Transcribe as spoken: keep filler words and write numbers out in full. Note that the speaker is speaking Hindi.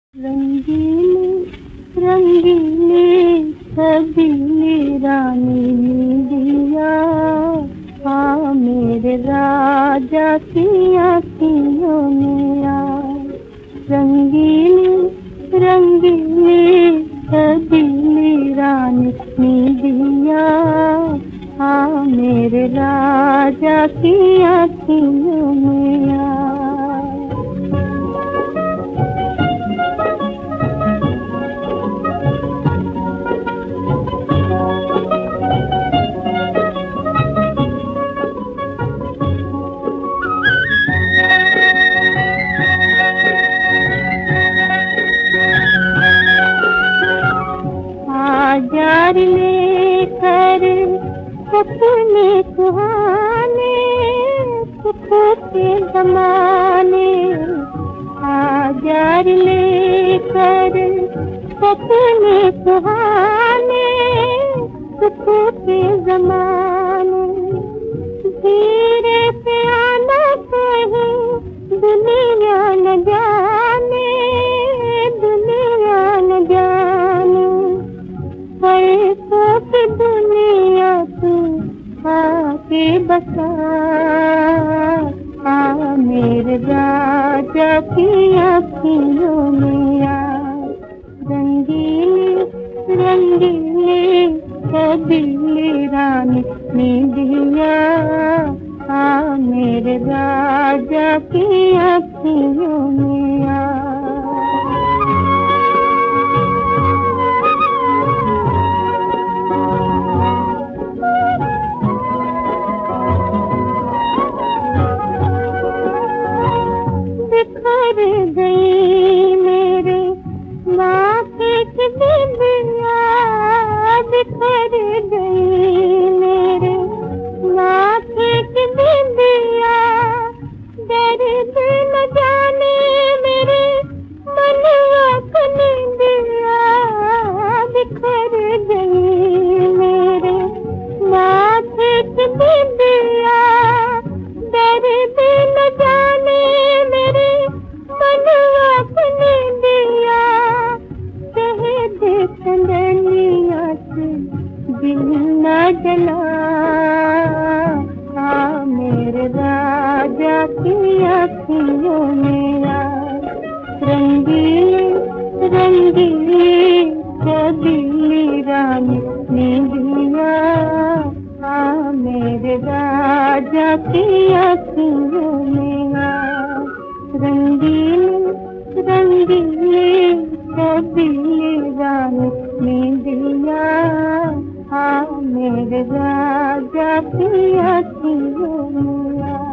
रंगीली रंगीली सजीली रानी दिया, हाँ मेरे राजा की आँखियों में आ। रंगीली रंगीली सजीली रानी दिया, हाँ मेरे राजा की आँखियों में आ। जार लेकर सपने सुहाने सुखों के ज़माने, जार लेकर सपने सुहाने सुखों के ज़माने। धीरे से आना कहीं दुनिया न जाने, दुनिया न जाने। फर्शों की दुनिया तू आके बसा, आ मेरे राजा की आँखियों में आ। रंगीली रंगीली सजीली रानी दिया, आ मेरे राजा की आँखियों में आ। बिखर गई मेरे माथे की बिंदिया, बिखर गई मेरे माथे की बिंदिया। दर्द न जाने मेरे मनवा की निंदिया, बिखर गई मेरे माथे की बिंदिया। दर्द न जाने मेरे मनवा की निंदिया। शहद चंदनिया से दिल न जला, आ मेरे राजा की आँखियों में आ। रंगीली रंगीली सजीली रानी दिया, आ मेरे राजा की आँखियों में आ। रंगीली रंगीली सजीली रानी दिया, हाँ मेरे राजा की आँखियों में आ।